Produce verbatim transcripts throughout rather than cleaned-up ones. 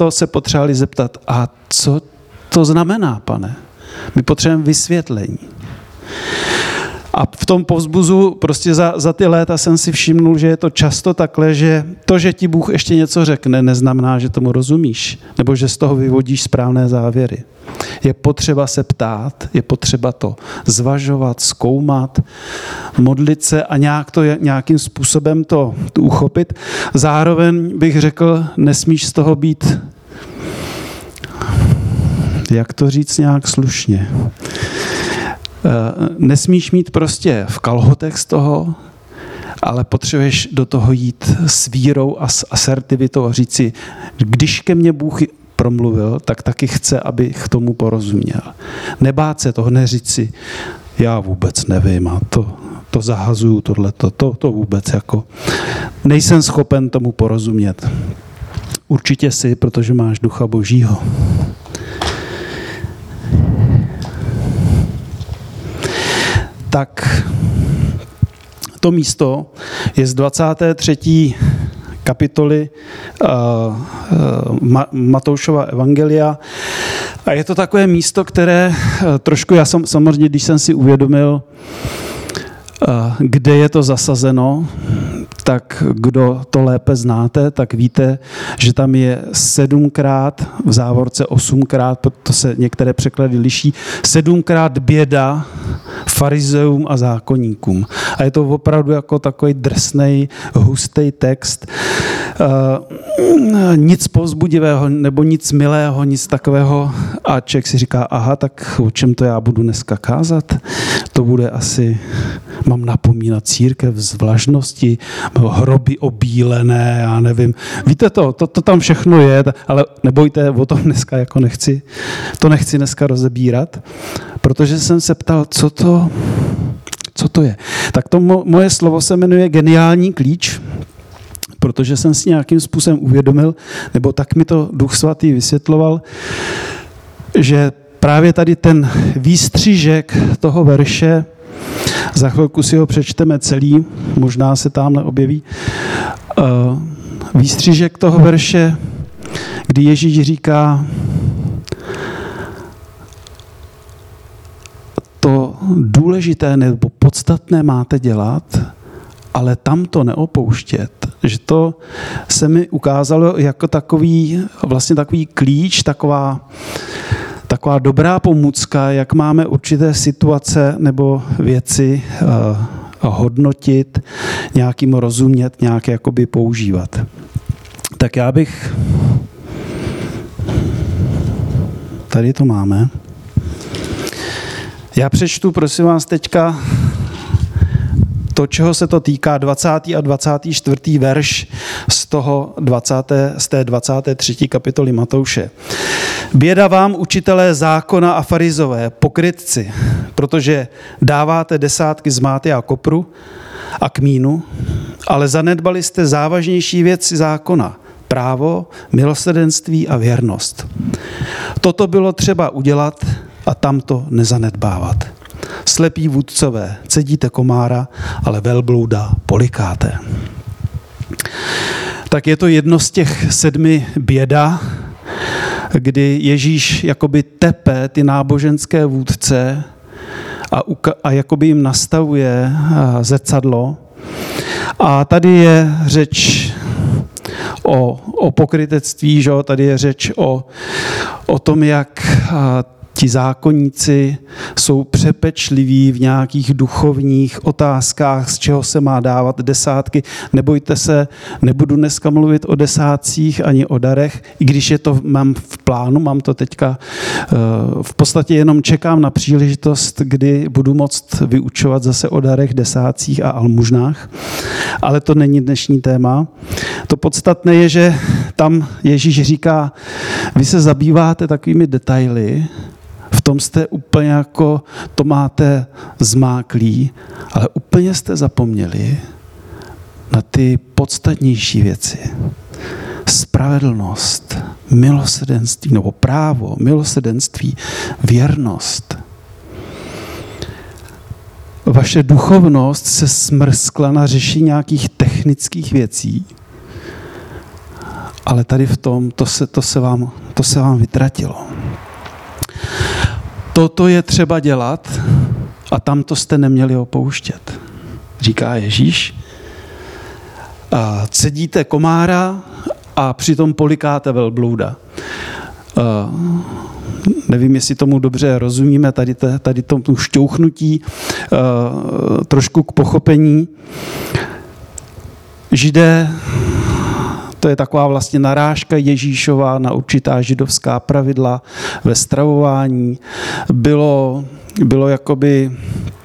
přesto se potřebovali zeptat, a co to znamená, Pane? My potřebujeme vysvětlení. A v tom povzbuzu prostě za, za ty léta jsem si všimnul, že je to často takhle, že to, že ti Bůh ještě něco řekne, neznamená, že tomu rozumíš, nebo že z toho vyvodíš správné závěry. Je potřeba se ptát, je potřeba to zvažovat, zkoumat, modlit se a nějak to, nějakým způsobem to, to uchopit. Zároveň bych řekl, nesmíš z toho být, jak to říct nějak slušně, nesmíš mít prostě v kalhotech z toho, ale potřebuješ do toho jít s vírou a s asertivitou a říct si, když ke mně Bůh promluvil, tak taky chce, abych tomu porozuměl. Nebát se toho, neříct si, já vůbec nevím a to, to zahazuju, tohleto, to, to vůbec jako nejsem schopen tomu porozumět. Určitě si, protože máš Ducha Božího. Tak to místo je z dvacáté třetí kapitoly uh, uh, Matoušova evangelia a je to takové místo, které uh, trošku, já jsem samozřejmě, když jsem si uvědomil, uh, kde je to zasazeno, tak kdo to lépe znáte, tak víte, že tam je sedmkrát, v závorce osmkrát, to se některé překlady liší, sedmkrát běda farizeům a zákonníkům. A je to opravdu jako takový drsnej, hustý text. Uh, nic povzbudivého nebo nic milého, nic takového. A člověk si říká, aha, tak o čem to já budu dneska kázat? To bude asi, mám napomínat církev z vlažnosti, hroby obílené, já nevím. Víte to, to, to tam všechno je, ale nebojte, o tom dneska jako nechci, to nechci dneska rozebírat, protože jsem se ptal, co to, co to je. Tak to mo, moje slovo se jmenuje geniální klíč, protože jsem si nějakým způsobem uvědomil, nebo tak mi to Duch Svatý vysvětloval, že právě tady ten výstřížek toho verše, za chvilku si ho přečteme celý, možná se tamhle objeví, výstřížek toho verše, kdy Ježíš říká, to důležité nebo podstatné máte dělat, ale tam to neopouštět. Že to se mi ukázalo jako takový, vlastně takový klíč, taková, taková dobrá pomůcka, jak máme určité situace nebo věci uh, hodnotit, nějakým rozumět, nějak jakoby používat. Tak já bych... Tady to máme. Já přečtu, prosím vás, teďka to, čeho se to týká, dvacátý a dvacátý čtvrtý verš z, toho dvacáté, z té dvacáté třetí kapitoly Matouše. Běda vám, učitelé zákona a farizové, pokrytci, protože dáváte desátky z máty a kopru a kmínu, ale zanedbali jste závažnější věci zákona, právo, milosrdenství a věrnost. Toto bylo třeba udělat a tamto nezanedbávat. Slepí vůdcové, cedíte komára, ale velblouda polikáte. Tak je to jedno z těch sedmi běda, kdy Ježíš jakoby tepe ty náboženské vůdce a, uka- a jakoby jim nastavuje zrcadlo. A tady je řeč o, o pokrytectví, že? Tady je řeč o, o tom, jak ti zákonníci jsou přepečliví v nějakých duchovních otázkách, z čeho se má dávat desátky. Nebojte se, nebudu dneska mluvit o desátcích ani o darech, i když je to mám v plánu, mám to teďka v podstatě jenom čekám na příležitost, kdy budu moct vyučovat zase o darech, desátcích a almužnách, ale to není dnešní téma. To podstatné je, že tam Ježíš říká, vy se zabýváte takovými detaily, v tom jste úplně jako, to máte zmáklý, ale úplně jste zapomněli na ty podstatnější věci. Spravedlnost, milosrdenství, nebo právo, milosrdenství, věrnost. Vaše duchovnost se smrskla na řešení nějakých technických věcí ale tady v tom, to se, to se, vám, to se vám vytratilo. Toto je třeba dělat a tamto jste neměli opouštět, říká Ježíš. A cedíte komára a přitom polikáte velblouda. A nevím, jestli tomu dobře rozumíme, tady, te, tady tomu šťouchnutí, uh, trošku k pochopení. Židé, to je taková vlastně narážka Ježíšova na určitá židovská pravidla ve stravování. Bylo, bylo jakoby,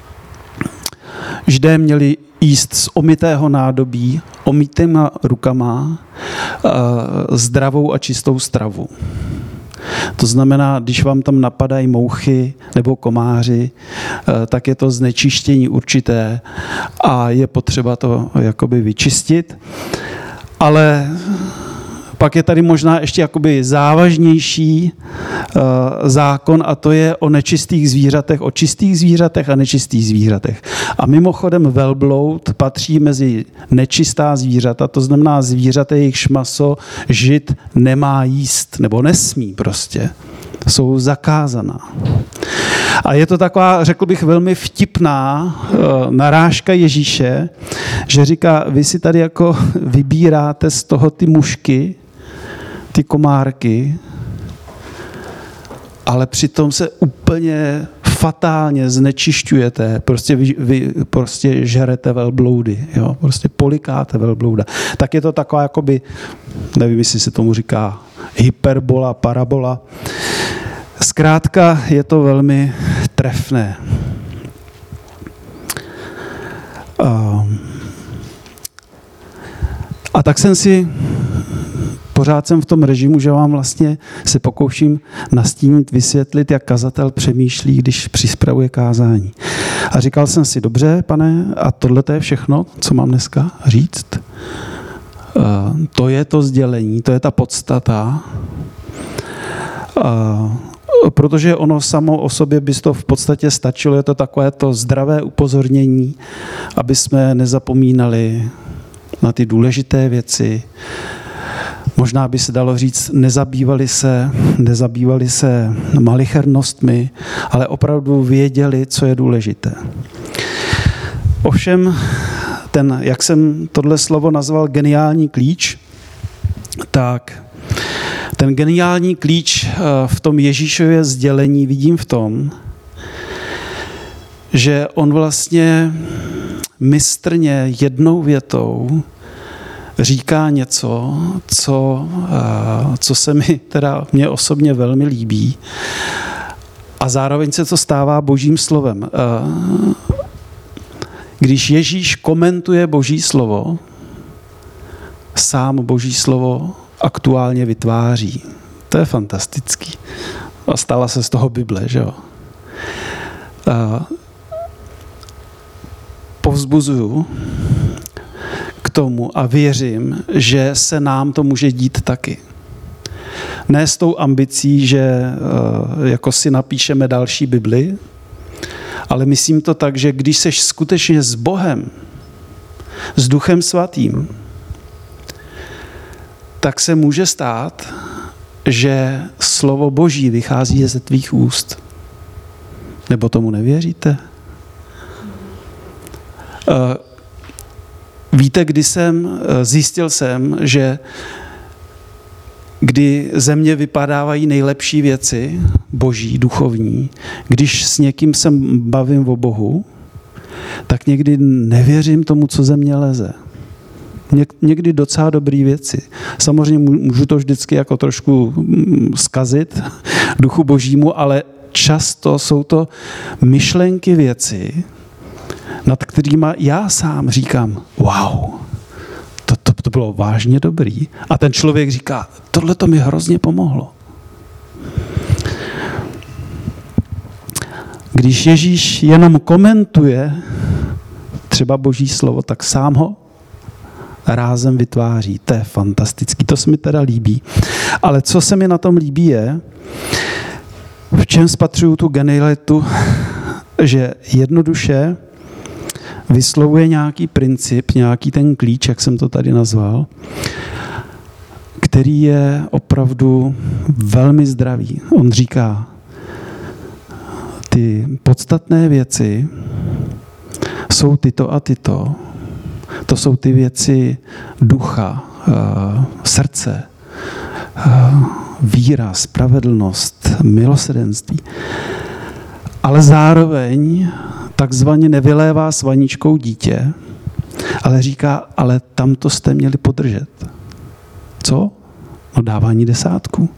Židé měli jíst z omytého nádobí, omytýma rukama, uh, zdravou a čistou stravu. To znamená, když vám tam napadají mouchy nebo komáři, tak je to znečištění určité a je potřeba to jakoby vyčistit. Ale pak je tady možná ještě jakoby závažnější uh, zákon a to je o nečistých zvířatech, o čistých zvířatech a nečistých zvířatech. A mimochodem velbloud patří mezi nečistá zvířata, to znamená zvířata, jejichž maso žid nemá jíst, nebo nesmí prostě. Jsou zakázaná. A je to taková, řekl bych, velmi vtipná uh, narážka Ježíše, že říká, vy si tady jako vybíráte z toho ty mušky, ty komárky, ale přitom se úplně fatálně znečišťujete, prostě vy, vy prostě žerete velbloudy, jo? Prostě polikáte velblouda. Tak je to taková, jakoby, nevím, jestli se tomu říká hyperbola, parabola. Zkrátka je to velmi trefné. A, a tak jsem si pořád jsem v tom režimu, že vám vlastně se pokouším nastínit, vysvětlit, jak kazatel přemýšlí, když připravuje kázání. A říkal jsem si, dobře, pane, a tohle je všechno, co mám dneska říct? Uh, to je to sdělení, to je ta podstata. Uh, protože ono samo o sobě by to v podstatě stačilo, je to takové to zdravé upozornění, aby jsme nezapomínali na ty důležité věci. Možná by se dalo říct, nezabývali se, nezabývali se malichernostmi, ale opravdu věděli, co je důležité. Ovšem, ten, jak jsem tohle slovo nazval geniální klíč, tak ten geniální klíč v tom Ježíšově sdělení vidím v tom, že on vlastně mistrně jednou větou říká něco, co, co se mi teda mě osobně velmi líbí a zároveň se to stává Božím slovem. Když Ježíš komentuje Boží slovo, sám Boží slovo aktuálně vytváří. To je fantastický. A stala se z toho Bible, že jo? Povzbuzuju k tomu a věřím, že se nám to může dít taky. Ne s tou ambicí, že jako si napíšeme další Bibli, ale myslím to tak, že když seš skutečně s Bohem, s Duchem Svatým, tak se může stát, že slovo Boží vychází ze tvých úst. Nebo tomu nevěříte? Víte, kdy jsem, zjistil jsem, že kdy ze mě vypadávají nejlepší věci, boží, duchovní, když s někým se bavím o Bohu, tak někdy nevěřím tomu, co ze mě leze. Někdy docela dobrý věci. Samozřejmě můžu to vždycky jako trošku zkazit duchu božímu, ale často jsou to myšlenky věci, nad kterými já sám říkám, wow, to, to, to bylo vážně dobrý. A ten člověk říká, tohle to mi hrozně pomohlo. Když Ježíš jenom komentuje třeba Boží slovo, tak sám ho rázem vytváří. To je fantastický, to se mi teda líbí. Ale co se mi na tom líbí je, v čem spatřuju tu genialitu, že jednoduše vyslovuje nějaký princip, nějaký ten klíč, jak jsem to tady nazval, který je opravdu velmi zdravý. On říká, ty podstatné věci jsou tyto a tyto. To jsou ty věci ducha, srdce, víra, spravedlnost, milosrdenství. Ale zároveň takzvaně nevylévá s vaničkou dítě, ale říká, ale tam to jste měli podržet. Co? No dávání desátku.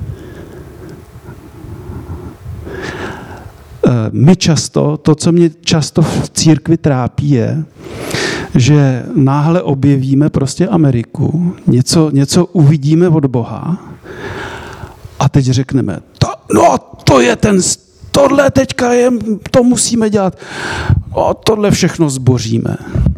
My často, to, co mě často v církvi trápí, je, že náhle objevíme prostě Ameriku, něco, něco uvidíme od Boha a teď řekneme, to, no to je ten, tohle teďka je, to musíme dělat, no, tohle všechno zboříme.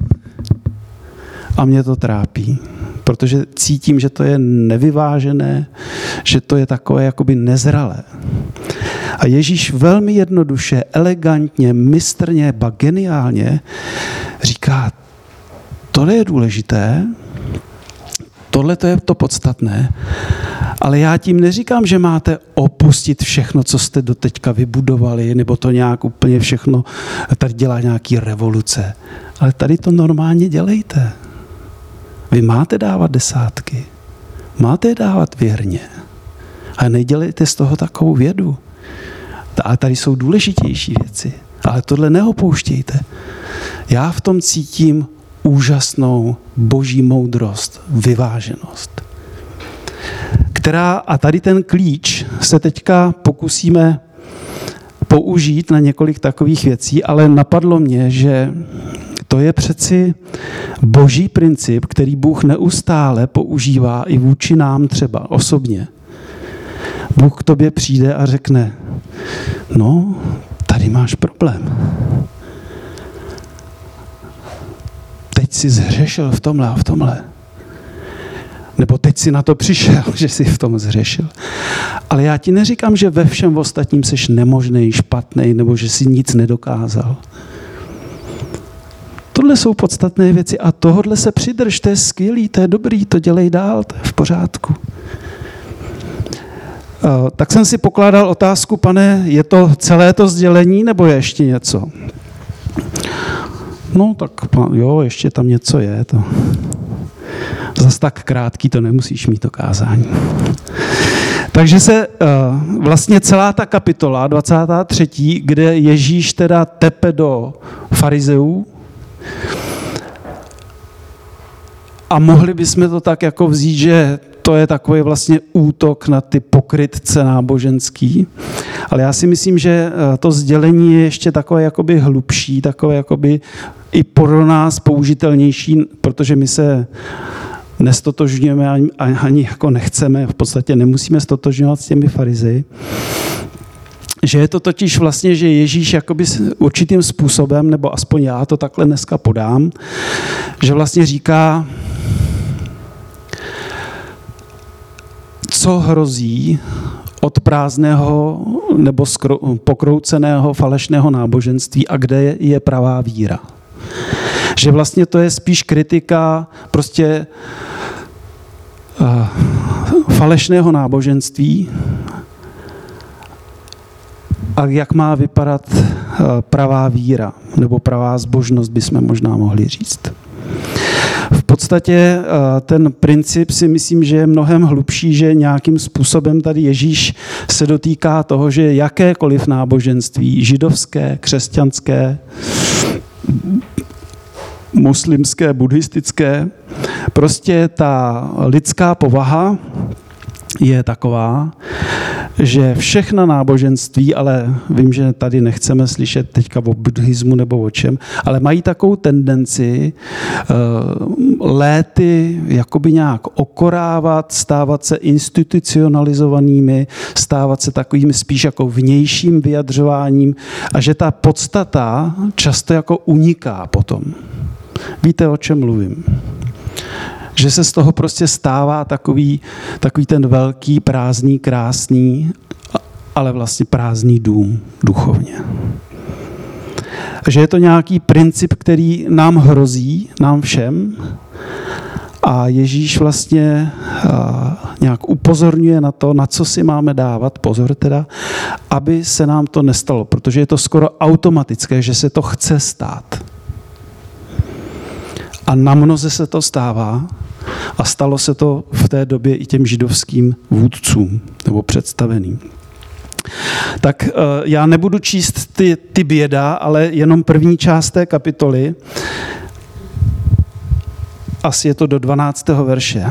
A mě to trápí, protože cítím, že to je nevyvážené, že to je takové jakoby nezralé. A Ježíš velmi jednoduše, elegantně, mistrně, ba geniálně říká, tohle je důležité, tohle to je to podstatné, ale já tím neříkám, že máte opustit všechno, co jste doteďka vybudovali, nebo to nějak úplně všechno, tady dělá nějaký revoluce. Ale tady to normálně dělejte. Vy máte dávat desátky, máte je dávat věrně, ale nedělejte z toho takovou vědu. Ale tady jsou důležitější věci, ale tohle neopouštějte. Já v tom cítím úžasnou boží moudrost, vyváženost, která, a tady ten klíč se teďka pokusíme použít na několik takových věcí, ale napadlo mě, že to je přeci boží princip, který Bůh neustále používá i vůči nám třeba osobně. Bůh k tobě přijde a řekne, no, tady máš problém. Teď jsi zhřešil v tomhle a v tomhle. Nebo teď jsi na to přišel, že jsi v tom zhřešil. Ale já ti neříkám, že ve všem ostatním jsi nemožnej, špatnej, nebo že jsi nic nedokázal. Tohle jsou podstatné věci a tohodle se přidrž, to je skvělý, to je dobrý, to dělej dál, to je v pořádku. Tak jsem si pokládal otázku, pane, je to celé to sdělení, nebo je ještě něco? No tak jo, ještě tam něco je. To. Zas tak krátký to nemusíš mít to kázání. Takže se uh, vlastně celá ta kapitola, dvacátá třetí, kde Ježíš teda tepe do farizeů, a mohli bychom to tak jako vzít, že to je takový vlastně útok na ty pokrytce náboženský. Ale já si myslím, že to sdělení je ještě takové jakoby hlubší, takové jakoby i pro nás použitelnější, protože my se nestotožňujeme ani, ani jako nechceme, v podstatě nemusíme stotožňovat s těmi farizeji. Že je to totiž vlastně, že Ježíš jakoby určitým způsobem, nebo aspoň já to takhle dneska podám, že vlastně říká, co hrozí od prázdného nebo pokrouceného falešného náboženství a kde je pravá víra. Že vlastně to je spíš kritika prostě uh, falešného náboženství a jak má vypadat uh, pravá víra nebo pravá zbožnost, bychom možná mohli říct. V podstatě ten princip si myslím, že je mnohem hlubší, že nějakým způsobem tady Ježíš se dotýká toho, že jakékoliv náboženství, židovské, křesťanské, muslimské, buddhistické, prostě ta lidská povaha je taková, že všechna náboženství, ale vím, že tady nechceme slyšet teďka o buddhismu nebo o čem, ale mají takovou tendenci uh, léty jakoby nějak okorávat, stávat se institucionalizovanými, stávat se takovým spíš jako vnějším vyjadřováním a že ta podstata často jako uniká potom. Víte, o čem mluvím? Že se z toho prostě stává takový, takový ten velký, prázdný, krásný, ale vlastně prázdný dům duchovně. Že je to nějaký princip, který nám hrozí, nám všem, A Ježíš vlastně nějak upozorňuje na to, na co si máme dávat pozor teda, aby se nám to nestalo, protože je to skoro automatické, že se to chce stát. A na mnoze se to stává a stalo se to v té době i těm židovským vůdcům nebo představeným. Tak já nebudu číst ty, ty běda, ale jenom první část té kapitoly. Asi je to do dvanáctého verše.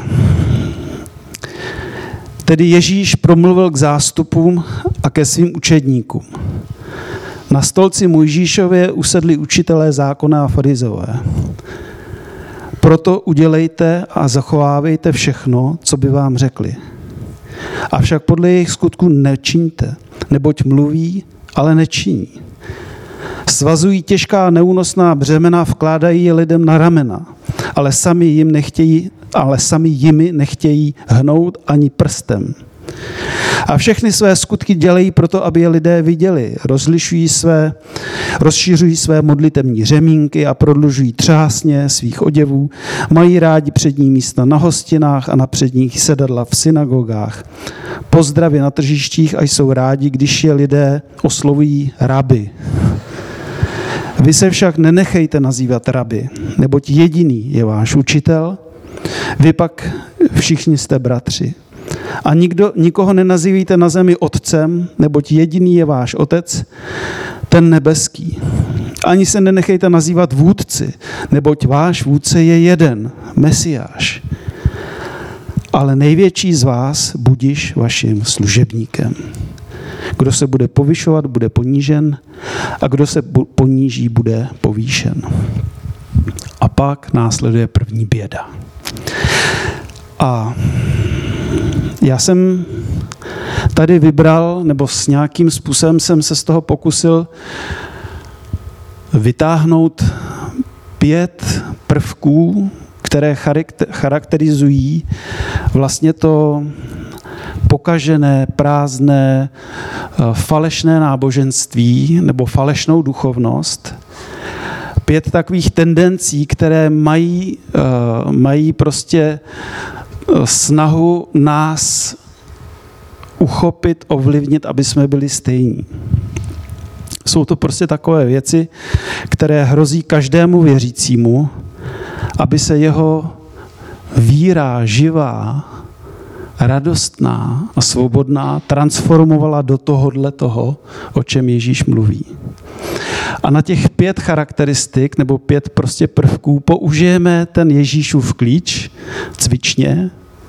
Tedy Ježíš promluvil k zástupům a ke svým učedníkům. Na stolci Mojžíšově usedli učitelé zákona a farizové. Proto udělejte a zachovávejte všechno, co by vám řekli. Avšak podle jejich skutků nečiňte, neboť mluví, ale nečiní. Svazují těžká neúnosná břemena, vkládají je lidem na ramena, ale sami jim nechtějí, ale sami jimi nechtějí hnout ani prstem. A všechny své skutky dělají proto, aby je lidé viděli. Rozlišují své, rozšiřují své modlitevní řemínky a prodlužují třásně svých oděvů. Mají rádi přední místa na hostinách a na předních sedadla v synagogách. Pozdravy na tržištích a jsou rádi, když je lidé oslovují rabi. Vy se však nenechejte nazývat rabi, neboť jediný je váš učitel, vy pak všichni jste bratři. A nikdo, nikoho nenazývíte na zemi otcem, neboť jediný je váš otec, ten nebeský. Ani se nenechejte nazývat vůdci, neboť váš vůdce je jeden, Mesiáš. Ale největší z vás budiš vaším služebníkem. Kdo se bude povyšovat, bude ponížen, a kdo se poníží, bude povýšen. A pak následuje první běda. A já jsem tady vybral, nebo s nějakým způsobem jsem se z toho pokusil vytáhnout pět prvků, které charakterizují vlastně to pokažené, prázdné, falešné náboženství nebo falešnou duchovnost. Pět takových tendencí, které mají, mají prostě snahu nás uchopit, ovlivnit, aby jsme byli stejní. Jsou to prostě takové věci, které hrozí každému věřícímu, aby se jeho víra živá, radostná a svobodná transformovala do tohohle toho, o čem Ježíš mluví. A na těch pět charakteristik nebo pět prostě prvků použijeme ten Ježíšův klíč cvičně.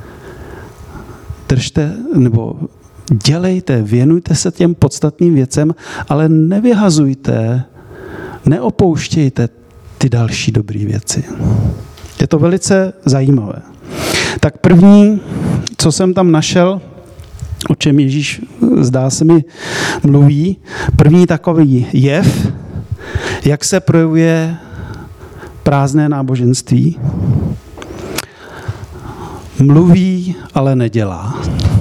Držte nebo dělejte, věnujte se těm podstatným věcem, ale nevyhazujte, neopouštějte ty další dobré věci. Je to velice zajímavé. Tak první, co jsem tam našel, o čem Ježíš, zdá se mi, mluví, první takový jev, jak se projevuje prázdné náboženství. Mluví, ale nedělá.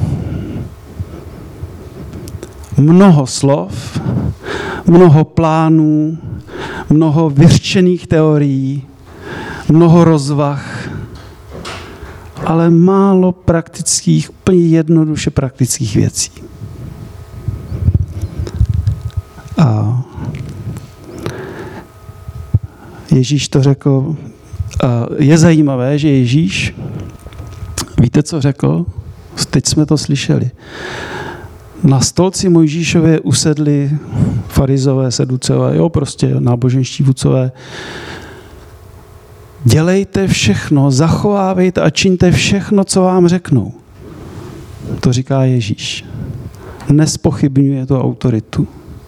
Mnoho slov, mnoho plánů, mnoho vyřčených teorií, mnoho rozvah, ale málo praktických, úplně jednoduše praktických věcí. A Ježíš to řekl, je zajímavé, že Ježíš, víte, co řekl? Teď jsme to slyšeli. Na stolci Mojžíšově usedli farizové, seduceové, jo, prostě náboženští vůdcové. Dělejte všechno, zachovávejte a čiňte všechno, co vám řeknou. To říká Ježíš. Nespochybňuje to autoritu.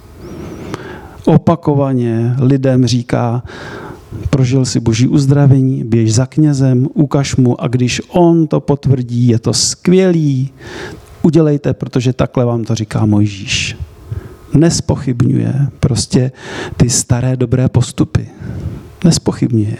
Opakovaně lidem říká, prožil si boží uzdravení, běž za knězem, ukaž mu a když on to potvrdí, je to skvělý, udělejte, protože takhle vám to říká Mojžíš. Nespochybňuje prostě ty staré dobré postupy. Nespochybňuje.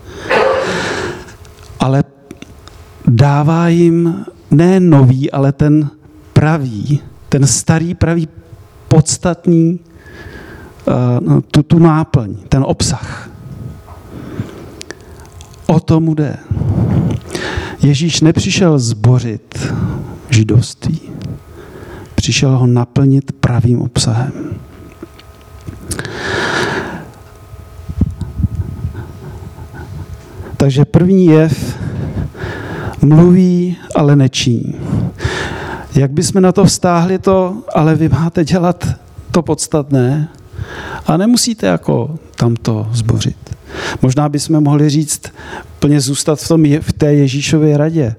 Ale dává jim ne nový, ale ten pravý, ten starý pravý podstatný tu, tu náplň, ten obsah. O tomu jde. Ježíš nepřišel zbořit židovství. Přišel ho naplnit pravým obsahem. Takže první jev mluví, ale nečiní. Jak bychom na to vztáhli to, ale vy máte dělat to podstatné a nemusíte jako tamto zbořit. Možná bychom mohli říct, plně zůstat v, tom, v té Ježíšově radě.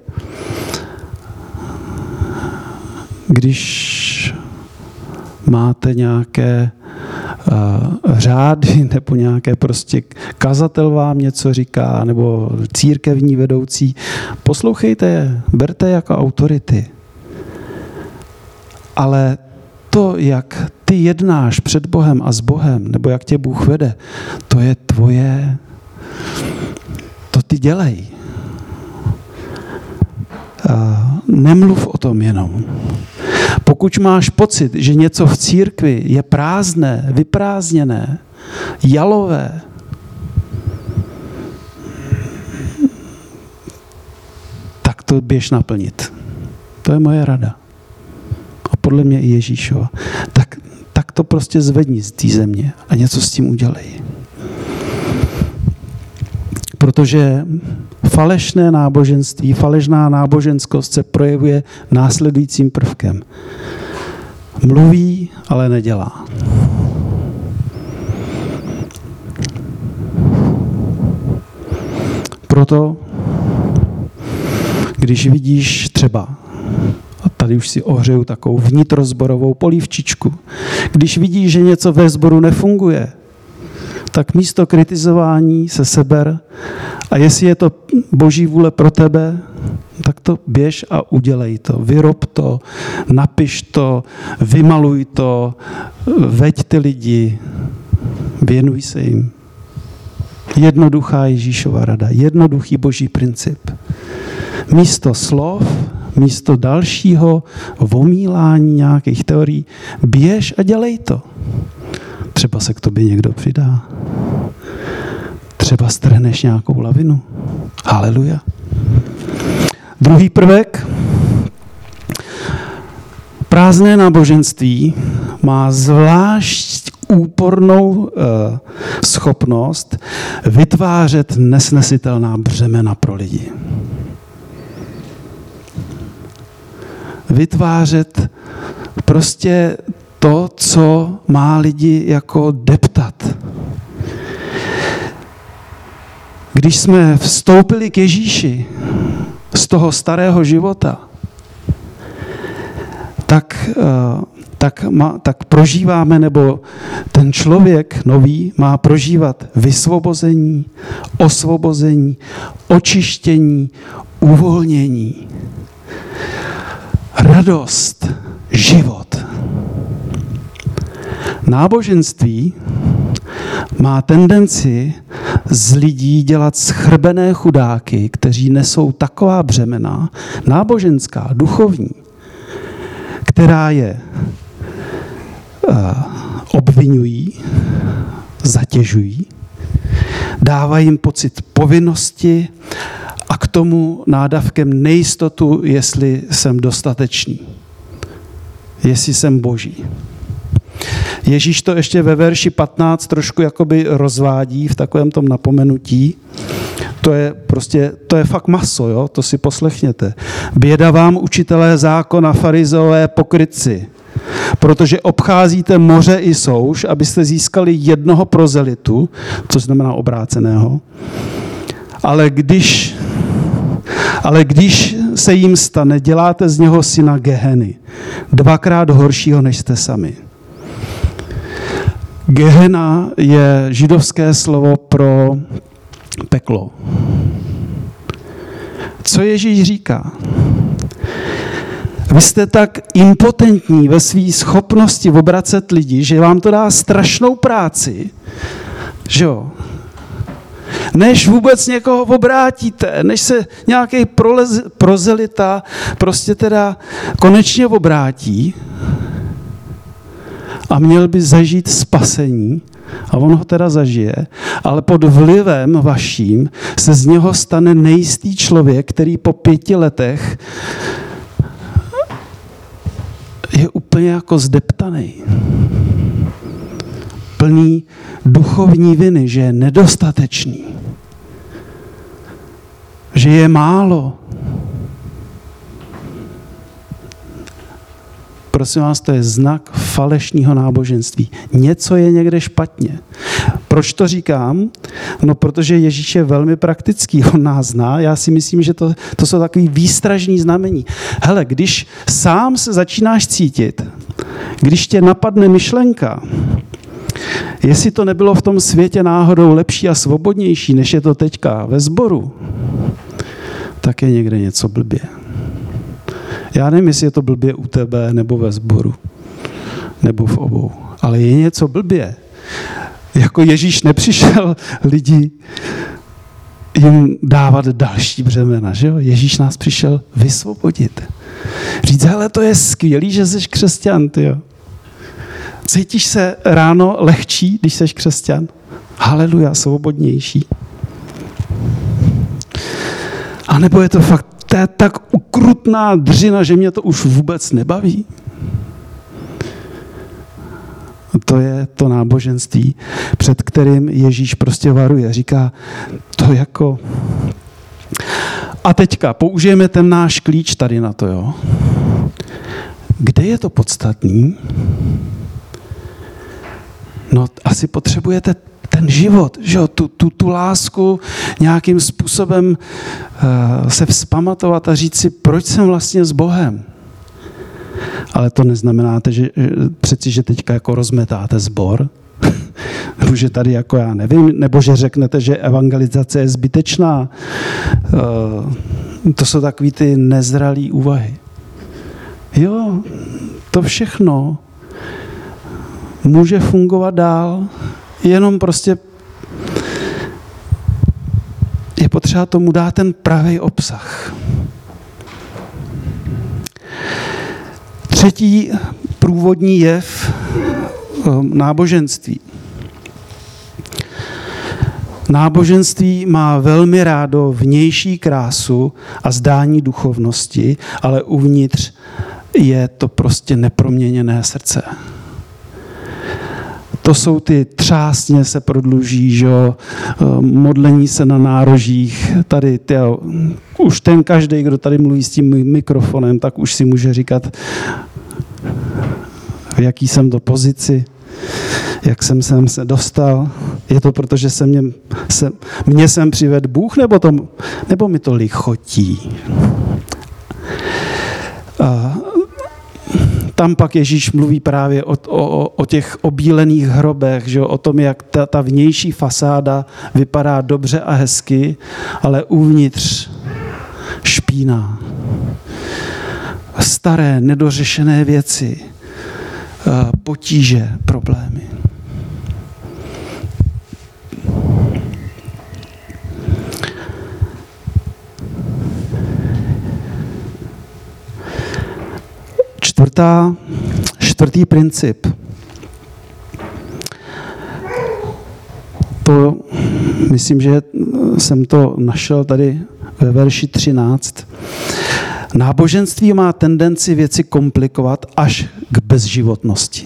Když máte nějaké uh, řády nebo nějaké prostě kazatel vám něco říká nebo církevní vedoucí, poslouchejte je, berte je jako autority. Ale to, jak ty jednáš před Bohem a s Bohem, nebo jak tě Bůh vede, to je tvoje, to ty dělej. Uh, nemluv o tom jenom. Pokud máš pocit, že něco v církvi je prázdné, vyprázdněné, jalové, tak to běž naplnit. To je moje rada. A podle mě i Ježíšova. Tak, tak to prostě zvedni z té země a něco s tím udělej. Protože falešné náboženství, falešná náboženskost se projevuje následujícím prvkem. Mluví, ale nedělá. Proto, když vidíš třeba, a tady už si ohřeju takovou vnitrozborovou polívčičku, když vidíš, že něco ve sboru nefunguje, tak místo kritizování se seber a jestli je to Boží vůle pro tebe, tak to běž a udělej to. Vyrob to, napiš to, vymaluj to, veď ty lidi, věnuj se jim. Jednoduchá Ježíšova rada, jednoduchý Boží princip. Místo slov, místo dalšího omílání nějakých teorií, běž a dělej to. Třeba se k tobě někdo přidá. Třeba strhneš nějakou lavinu. Haleluja. Druhý prvek. Prázdné náboženství má zvlášť úpornou uh, schopnost vytvářet nesnesitelná břemena pro lidi. Vytvářet prostě to, co má lidi jako deptat. Když jsme vstoupili k Ježíši z toho starého života, tak, tak, má, tak prožíváme, nebo ten člověk nový má prožívat vysvobození, osvobození, očištění, uvolnění, radost, život. Náboženství má tendenci z lidí dělat schrbené chudáky, kteří nesou taková břemena, náboženská, duchovní, která je uh, obvinují, zatěžují, dávají jim pocit povinnosti a k tomu nádavkem nejistotu, jestli jsem dostatečný, jestli jsem Boží. Ježíš to ještě ve verši patnáct trošku jakoby rozvádí v takovém tom napomenutí. To je prostě, to je fakt maso, jo? To si poslechněte. Běda vám, učitelé zákona, farizeové, pokrytci, protože obcházíte moře i souš, abyste získali jednoho prozelitu, což znamená obráceného. Ale když, ale když se jim stane, děláte z něho syna Geheny, dvakrát horšího, než jste sami. Gehena je židovské slovo pro peklo. Co Ježíš říká? Vy jste tak impotentní ve své schopnosti obracet lidi, že vám to dá strašnou práci, že jo? Než vůbec někoho obrátíte, než se nějaký prozelita prostě teda konečně obrátí a měl by zažít spasení, A on ho teda zažije, ale pod vlivem vaším se z něho stane nejistý člověk, který po pěti letech je úplně jako zdeptaný. Plný duchovní viny, že je nedostatečný. Že je málo. Prosím vás, to je znak falešného náboženství. Něco je někde špatně. Proč to říkám? No, protože Ježíš je velmi praktický, on nás zná. Já si myslím, že to, to jsou takový výstražný znamení. Hele, když sám se začínáš cítit, když tě napadne myšlenka, jestli to nebylo v tom světě náhodou lepší a svobodnější, než je to teďka ve sboru, tak je někde něco blbě. Já nevím, jestli je to blbě u tebe, nebo ve sboru, nebo v obou. Ale je něco blbě. Jako Ježíš nepřišel lidi jim dávat další břemena, že jo? Ježíš nás přišel vysvobodit. Říct, hele, to je skvělý, že jsi křesťan, tyjo. Cítíš se ráno lehčí, když jsi křesťan? Haleluja, svobodnější. A nebo je to fakt to je tak ukrutná dřina, že mě to už vůbec nebaví? To je to náboženství, před kterým Ježíš prostě varuje. Říká, to jako... A teďka použijeme ten náš klíč tady na to, jo? Kde je to podstatný? No, asi potřebujete ten život, že jo, tu, tu, tu lásku nějakým způsobem uh, se vzpamatovat a říct si, proč jsem vlastně s Bohem. Ale to neznamená, že, že přeci, že teďka jako rozmetáte sbor, nebo že tady jako já nevím, nebo že řeknete, že evangelizace je zbytečná. Uh, to jsou takový ty nezralý úvahy. Jo, to všechno může fungovat dál, jenom prostě je potřeba tomu dát ten pravý obsah. Třetí průvodní jev náboženství. Náboženství má velmi rádo vnější krásu a zdání duchovnosti, ale uvnitř je to prostě neproměněné srdce. To jsou ty třásně se prodluží, že jo, modlení se na nárožích. Tady, tyjo, už ten každý, kdo tady mluví s tím mikrofonem, tak už si může říkat, v jaký jsem do pozici, jak jsem sem se dostal. Je to proto, že se mě, se, mě sem přived Bůh, nebo, to, nebo mi to lichotí? A tam pak Ježíš mluví právě o, o, o těch obílených hrobech, že o tom, jak ta, ta vnější fasáda vypadá dobře a hezky, ale uvnitř špína. Staré, nedořešené věci, potíže, problémy. Čtvrtá, čtvrtý princip. To, myslím, že jsem to našel tady ve verši třináct. Náboženství má tendenci věci komplikovat až k bezživotnosti.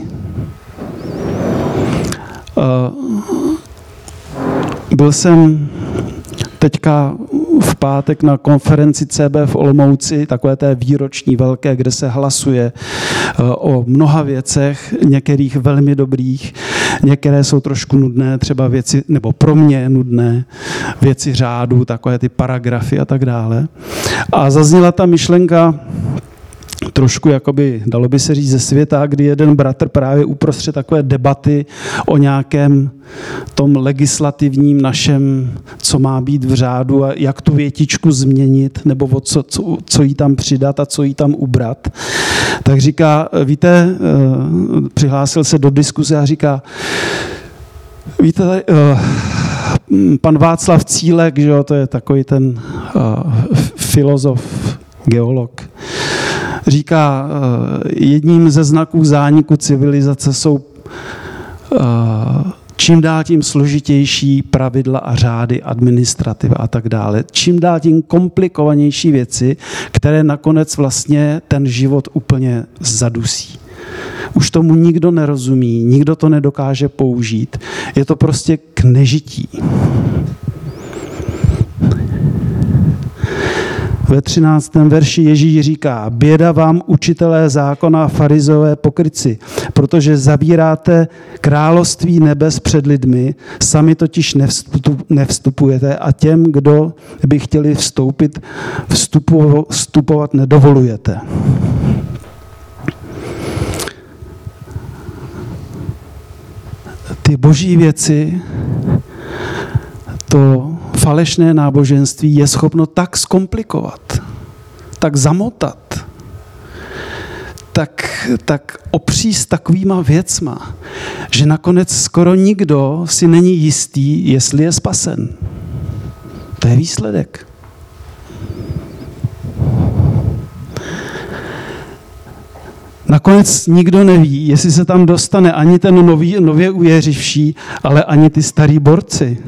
Byl jsem teďka v pátek na konferenci C B v Olomouci, takové té výroční velké, kde se hlasuje o mnoha věcech, některých velmi dobrých, některé jsou trošku nudné, třeba věci, nebo pro mě nudné, věci řádu, takové ty paragrafy a tak dále. A zazněla ta myšlenka, trošku, jakoby, dalo by se říct, ze světa, kdy jeden bratr právě uprostřed takové debaty o nějakém tom legislativním našem, co má být v řádu a jak tu větičku změnit, nebo o co, co, co jí tam přidat a co jí tam ubrat. Tak říká, víte, přihlásil se do diskuze a říká, víte, pan Václav Cílek, že jo, to je takový ten filozof, geolog, říká, jedním ze znaků zániku civilizace jsou Čím dál tím složitější pravidla a řády, administrativa a tak dále. Čím dál tím komplikovanější věci, které nakonec vlastně ten život úplně zadusí. Už tomu nikdo nerozumí, nikdo to nedokáže použít. Je to prostě k nežití. Ve třináctém verši Ježíš říká: běda vám, učitelé zákona a farizové pokrytci, protože zavíráte království nebes před lidmi, sami totiž nevstupujete a těm, kdo by chtěli vstoupit, vstupovat nedovolujete. Ty boží věci, to falešné náboženství je schopno tak zkomplikovat, tak zamotat, tak, tak opříst takovýma věcma, že nakonec skoro nikdo si není jistý, jestli je spasen. To je výsledek. Nakonec nikdo neví, jestli se tam dostane ani ten nový, nově uvěřivší, ale ani ty starý borci.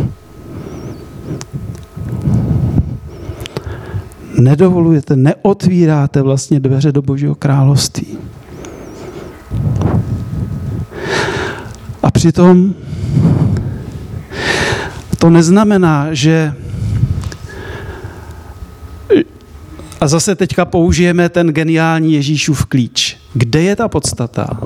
Nedovolujete, neotvíráte vlastně dveře do Božího království. A přitom to neznamená, že a zase teďka použijeme ten geniální Ježíšův klíč. Kde je ta podstata?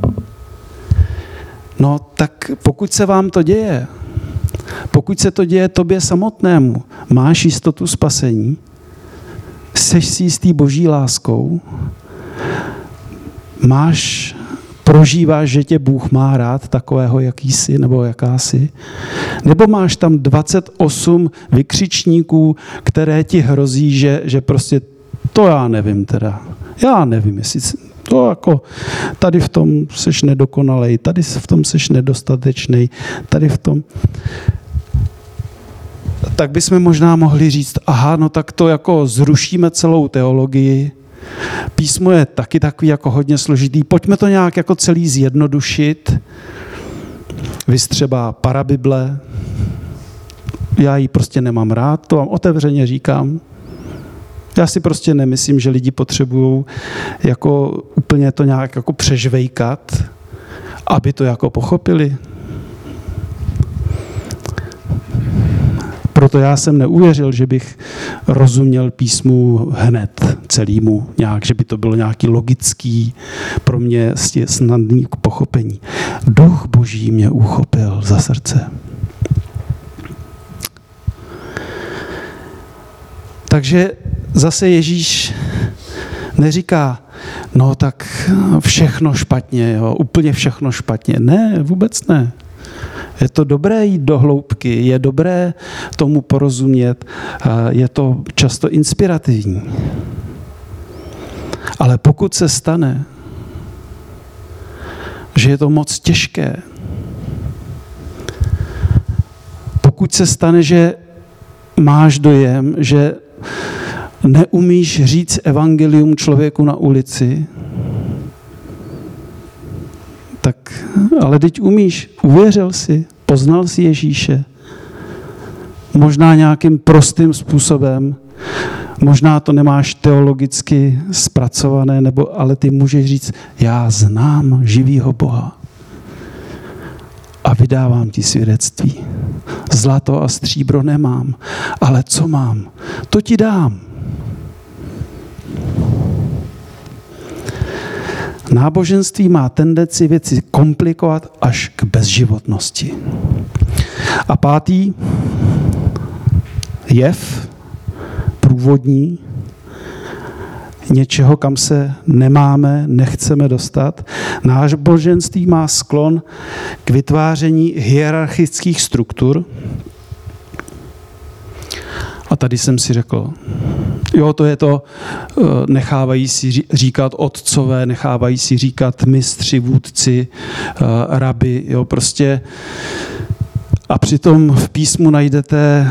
No tak pokud se vám to děje, pokud se to děje tobě samotnému, máš jistotu spasení, seš si jistý boží láskou, máš, prožíváš, že tě Bůh má rád takového, jaký jsi nebo jaká jsi, nebo máš tam dvacet osm vykřičníků, které ti hrozí, že, že prostě to já nevím teda. Já nevím, jestli to jako tady v tom seš nedokonalej, tady v tom seš nedostatečnej, tady v tom. Tak bychom možná mohli říct, aha, no tak to jako zrušíme celou teologii. Písmo je taky takový jako hodně složitý. Pojďme to nějak jako celý zjednodušit. Vys třeba parabible. Já ji prostě nemám rád, to vám otevřeně říkám. Já si prostě nemyslím, že lidi potřebují jako úplně to nějak jako přežvejkat, aby to jako pochopili. Proto já jsem neuvěřil, že bych rozuměl písmu hned celýmu, nějak, že by to bylo nějaký logický, pro mě snadný k pochopení. Duch Boží mě uchopil za srdce. Takže zase Ježíš neříká, no tak všechno špatně, jo, úplně všechno špatně. Ne, vůbec ne. Je to dobré jít do hloubky, je dobré tomu porozumět, je to často inspirativní. Ale pokud se stane, že je to moc těžké, pokud se stane, že máš dojem, že neumíš říct evangelium člověku na ulici, tak, ale teď umíš, uvěřil jsi, poznal jsi Ježíše. Možná nějakým prostým způsobem, možná to nemáš teologicky zpracované, nebo, ale ty můžeš říct, já znám živýho Boha a vydávám ti svědectví. Zlato a stříbro nemám, ale co mám, to ti dám. Náboženství má tendenci věci komplikovat až k bezživotnosti. A pátý jev, průvodní, něčeho, kam se nemáme, nechceme dostat. Náboženství má sklon k vytváření hierarchických struktur. A tady jsem si řekl, jo, to je to, nechávají si říkat otcové, nechávají si říkat mistři, vůdci, rabi, jo, prostě. A přitom v písmu najdete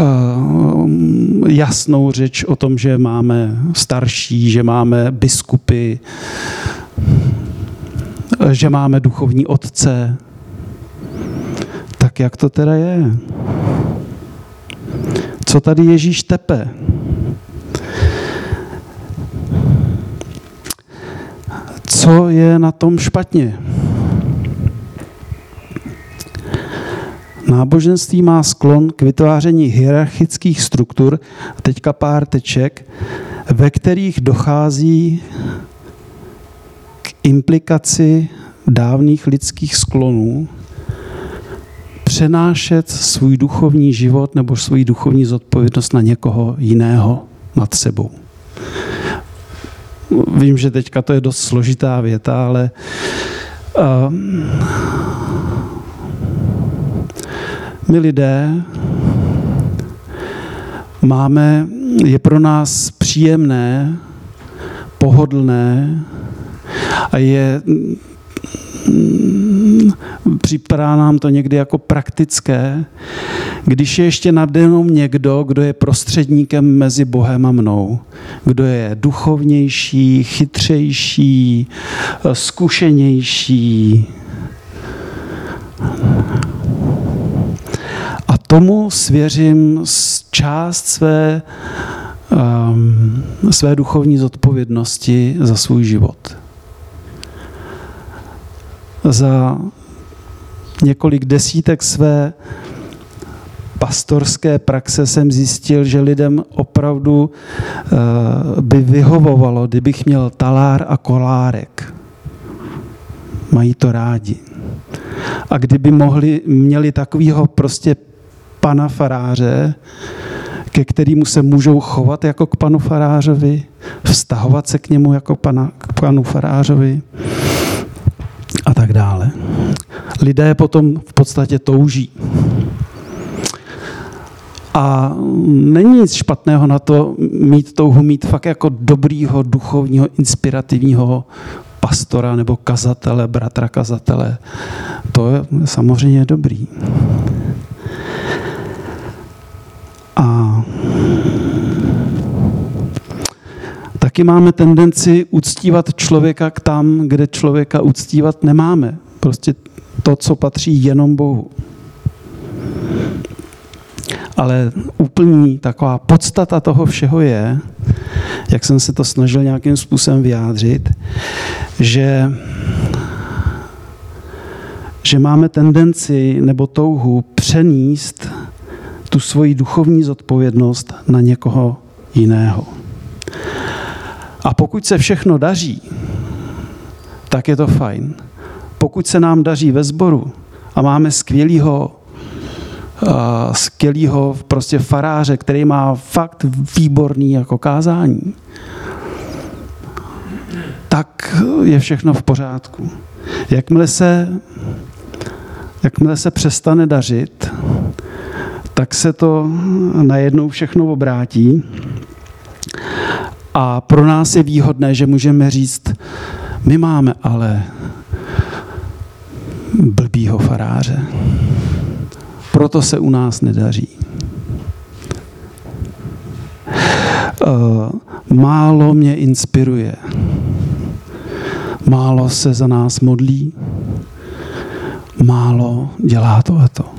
jasnou řeč o tom, že máme starší, že máme biskupy, že máme duchovní otce. tak jak to teda je? Co tady Ježíš tepe? Co je na tom špatně? Náboženství má sklon k vytváření hierarchických struktur, a teďka pár teček, ve kterých dochází k implikaci dávných lidských sklonů přenášet svůj duchovní život nebo svou duchovní zodpovědnost na někoho jiného nad sebou. Vím, že teďka to je dost složitá věta, ale uh, my lidé máme, je pro nás příjemné, pohodlné a je, připadá nám to někdy jako praktické, když je ještě nade mnou někdo, kdo je prostředníkem mezi Bohem a mnou, kdo je duchovnější, chytřejší, zkušenější. A tomu svěřím část své, um, své duchovní zodpovědnosti za svůj život. Za několik desítek své pastorské praxe jsem zjistil, že lidem opravdu uh, by vyhovovalo, kdybych měl talár a kolárek. Mají to rádi. A kdyby mohli, měli takovýho prostě pana faráře, ke kterému se můžou chovat jako k panu farářovi, vztahovat se k němu jako pana, k panu farářovi a tak dále. Lidé potom v podstatě touží. A není nic špatného na to mít touhu, mít fakt jako dobrýho, duchovního, inspirativního pastora nebo kazatele, bratra kazatele. To je samozřejmě dobrý. A taky máme tendenci uctívat člověka tam, kde člověka uctívat nemáme. Prostě to, co patří jenom Bohu. Ale úplný taková podstata toho všeho je, jak jsem se to snažil nějakým způsobem vyjádřit, že, že máme tendenci nebo touhu přenést tu svoji duchovní zodpovědnost na někoho jiného. A pokud se všechno daří, tak je to fajn. Pokud se nám daří ve sboru a máme skvělýho, uh, skvělýho prostě faráře, který má fakt výborný jako kázání, tak je všechno v pořádku. Jakmile se, jakmile se přestane dařit, tak se to najednou všechno obrátí. A pro nás je výhodné, že můžeme říct, my máme ale blbýho faráře. Proto se u nás nedaří. Málo mě inspiruje. Málo se za nás modlí. Málo dělá to a to.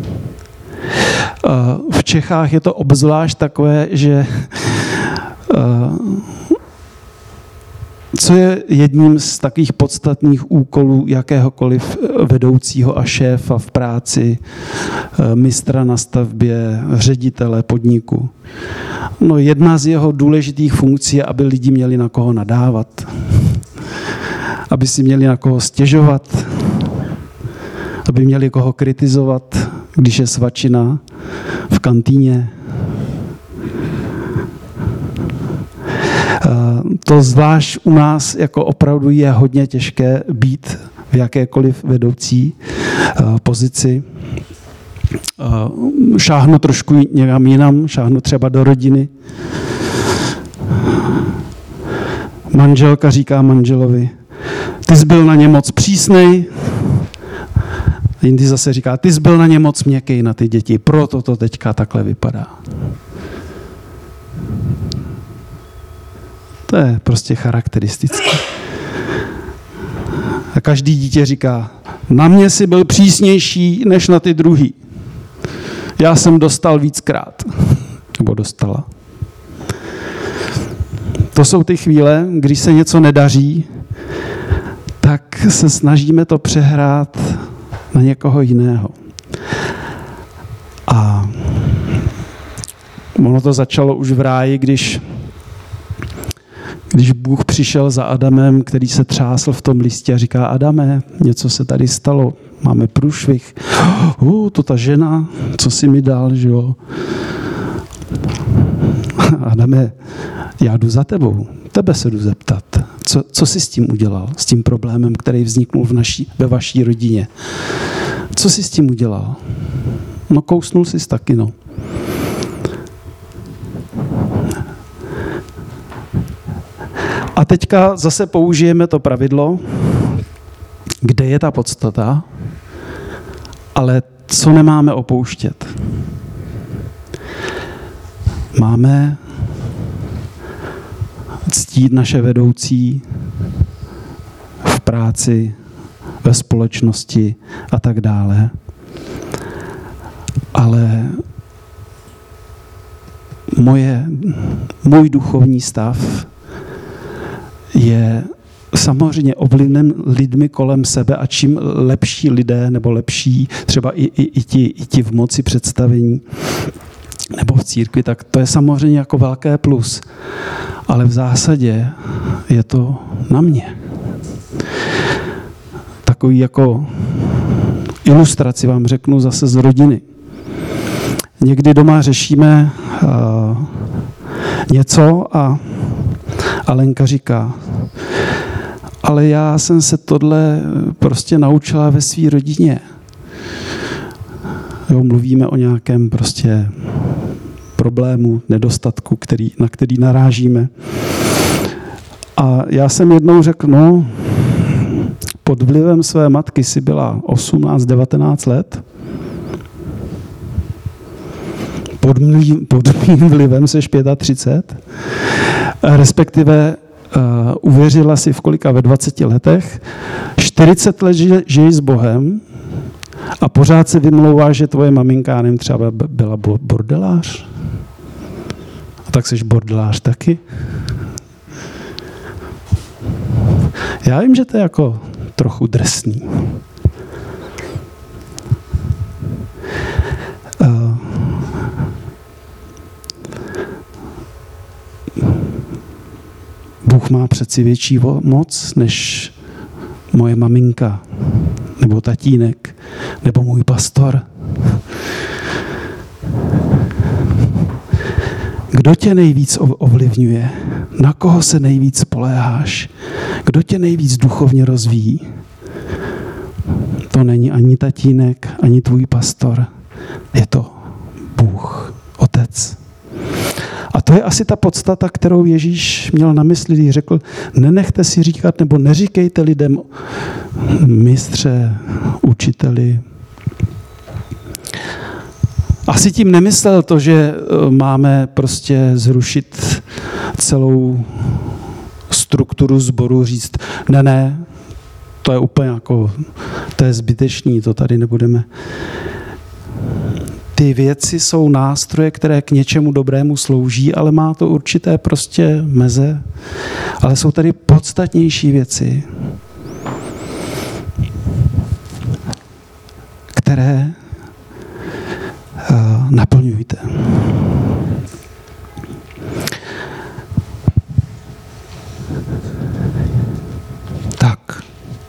V Čechách je to obzvlášť takové, že co je jedním z takových podstatných úkolů jakéhokoliv vedoucího a šéfa v práci, mistra na stavbě, ředitele podniku. No, jedna z jeho důležitých funkcí je, aby lidi měli na koho nadávat. Aby si měli na koho stěžovat. Aby měli koho kritizovat, když je svačina v kantýně. To zvlášť u nás jako opravdu je hodně těžké být v jakékoliv vedoucí pozici. Šáhnu trošku někam jinam, šáhnu třeba do rodiny. Manželka říká manželovi, ty jsi byl na ně moc přísnej. Jindy zase říká, ty jsi byl na ně moc měkkej na ty děti, proto to teďka takhle vypadá. To je prostě charakteristické. A každý dítě říká, Na mě si byl přísnější než na ty druhý. Já jsem dostal víckrát. Nebo dostala. To jsou ty chvíle, když se něco nedaří, tak se snažíme to přehrát na někoho jiného. A ono to začalo už v ráji, když, když Bůh přišel za Adamem, který se třásl v tom listě a říká: Adame, něco se tady stalo, máme průšvih. Uh, to ta žena, co jsi mi dal, že jo? Adame, já jdu za tebou, tebe se jdu zeptat. Co, co jsi s tím udělal, s tím problémem, který vzniknul v naší, ve vaší rodině? Co jsi s tím udělal? No kousnul jsi taky, no. A teďka zase použijeme to pravidlo, kde je ta podstata, ale co nemáme opouštět. Máme ctít naše vedoucí v práci, ve společnosti a tak dále. Ale moje, můj duchovní stav je samozřejmě ovlivněn lidmi kolem sebe a čím lepší lidé, nebo lepší třeba i, i, i, ti, i ti v moci představení, nebo v církvi, tak to je samozřejmě jako velké plus. Ale v zásadě je to na mě. Takový jako ilustraci vám řeknu zase z rodiny. Někdy doma řešíme uh, něco a Alenka říká: ale já jsem se tohle prostě naučila ve své rodině. Jo, mluvíme o nějakém prostě problému, nedostatku, který, na který narážíme. A já jsem jednou řekl, no, pod vlivem své matky si byla osmnáct devatenáct let. Pod mým, pod mým vlivem seš třicet pět. Respektive uh, uvěřila si v kolika ve dvaceti letech. čtyřicet let žiješ s Bohem a pořád se vymlouvá, že tvoje maminka, nevím, třeba byla bordelář. A tak seš bordelář taky. Já vím, že to je jako trochu drsný. Uh, Bůh má přeci větší moc než moje maminka, nebo tatínek, nebo můj pastor. Kdo tě nejvíc ovlivňuje? Na koho se nejvíc spoléháš? Kdo tě nejvíc duchovně rozvíjí? To není ani tatínek, ani tvůj pastor. Je to Bůh, Otec. A to je asi ta podstata, kterou Ježíš měl na mysli, když řekl: nenechte si říkat, nebo neříkejte lidem mistře, učiteli. Asi tím nemyslel to, že máme prostě zrušit celou strukturu sboru, říct, ne, ne, to je úplně jako, to je zbytečný, to tady nebudeme. Ty věci jsou nástroje, které k něčemu dobrému slouží, ale má to určité prostě meze. Ale jsou tady podstatnější věci, které uh, naplňujte. Tak.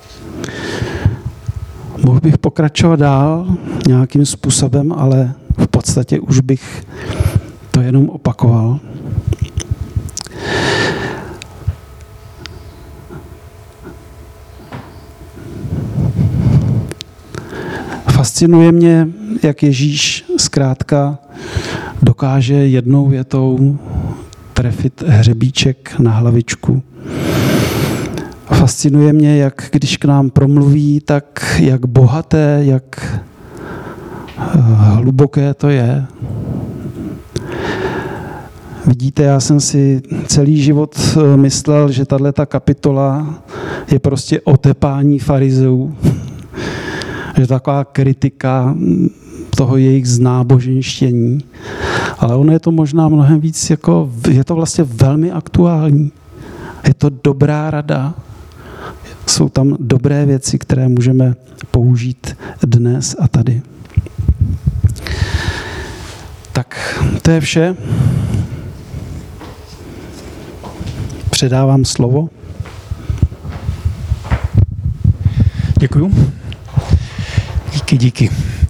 Mohl bych pokračovat dál nějakým způsobem, ale v podstatě už bych to jenom opakoval. Fascinuje mě, jak Ježíš zkrátka dokáže jednou větou trefit hřebíček na hlavičku. Fascinuje mě, jak když k nám promluví, tak jak bohaté, jak hluboké to je. Vidíte, já jsem si celý život myslel, že tato kapitola je prostě otepání farizeů. Je to taková kritika toho jejich znáboženštění. Ale ono je to možná mnohem víc, jako, je to vlastně velmi aktuální. Je to dobrá rada. Jsou tam dobré věci, které můžeme použít dnes a tady. Tak to je vše. Předávám slovo. Děkuju. Díky, díky.